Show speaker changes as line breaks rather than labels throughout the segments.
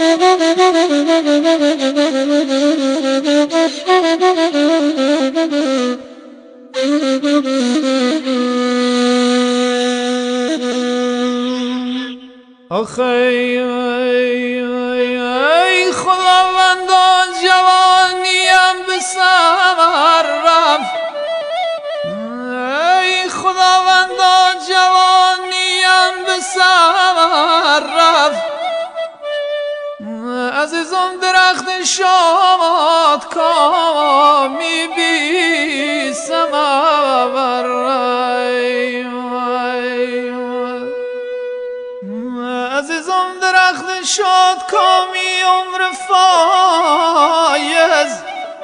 آخه ای خداوندا جوانیم به سر رفت، ای خداوندا جوانیم به سر رفت. عزیزم درخت شاد کامی بی ثمر، عزیزم درخت شاد کامی عمر فایز.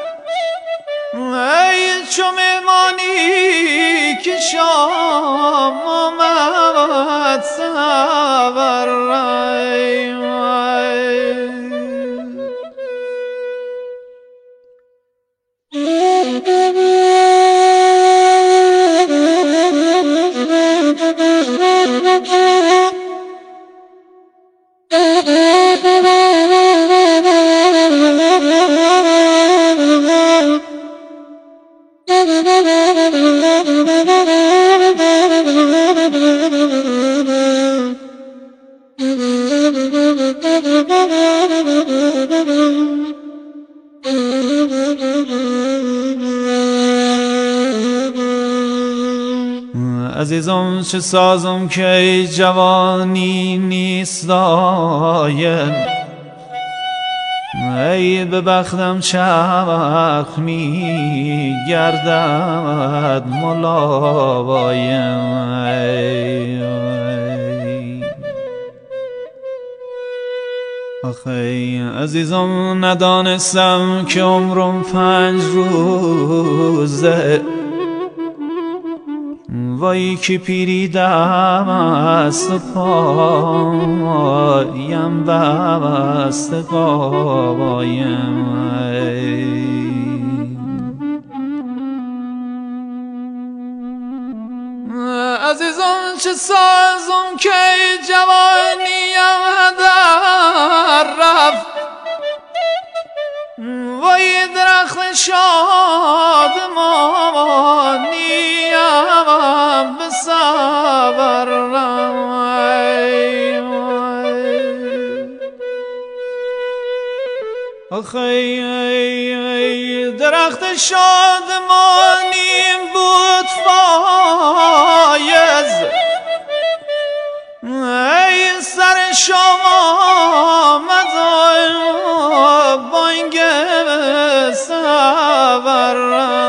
ای چو میمانی که شام آمد سور، عزیزم چه سازم که جوانی نیست دایم، ای به بختم چرخ می گردد ملایم. آخه عزیزم ندانستم که عمرم 5 روزه، وای که پیریدم است پایم بست پایم. عزیزم چه سازم که جوانیم هدر رفت، وای درخت شادمانیم به صبر. آخه درخت شادمانیم بود فایز، ای سر شما آمد بانگ صبر.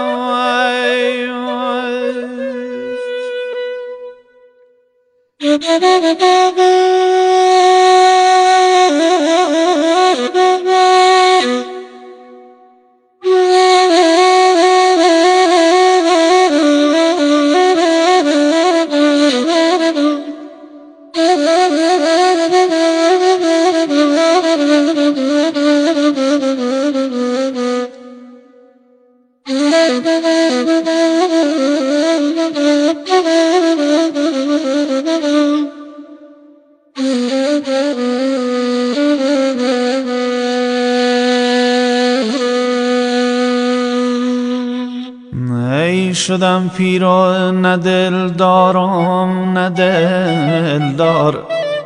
ای شدم پیر و نه دل دارم نه دلدار،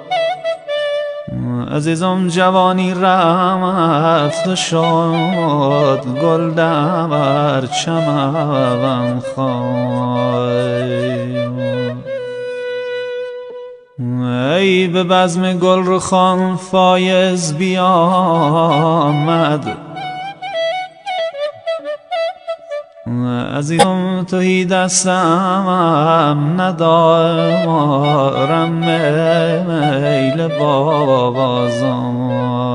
عزیزم جوانی رفت و شد گل در چمن خوایم. ای به بزم گل رخان فایز بیامد، عزیزم توی دستم ندارم میل بازم.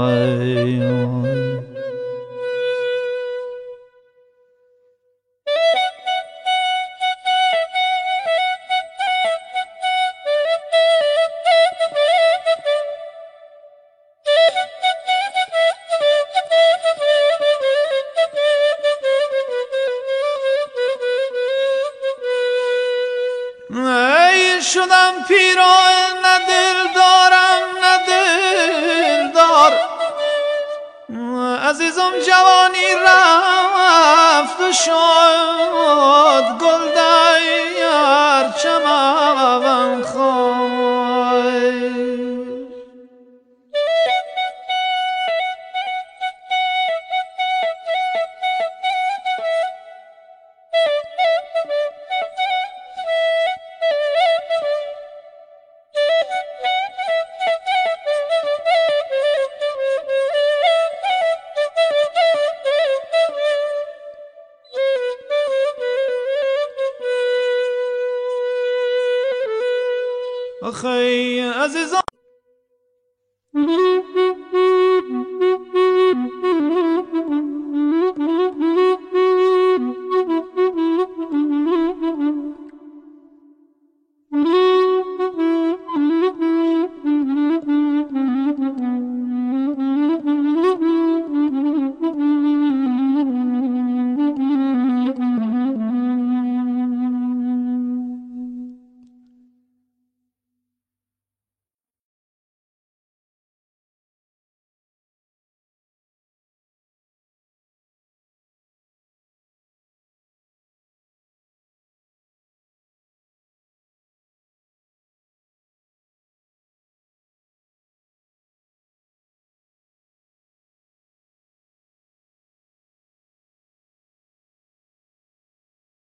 ای شدم پیر و نه دل دارم نه دلدار، عزیزم جوانی رفت و شد گل در چمن خای. آخی عزیزم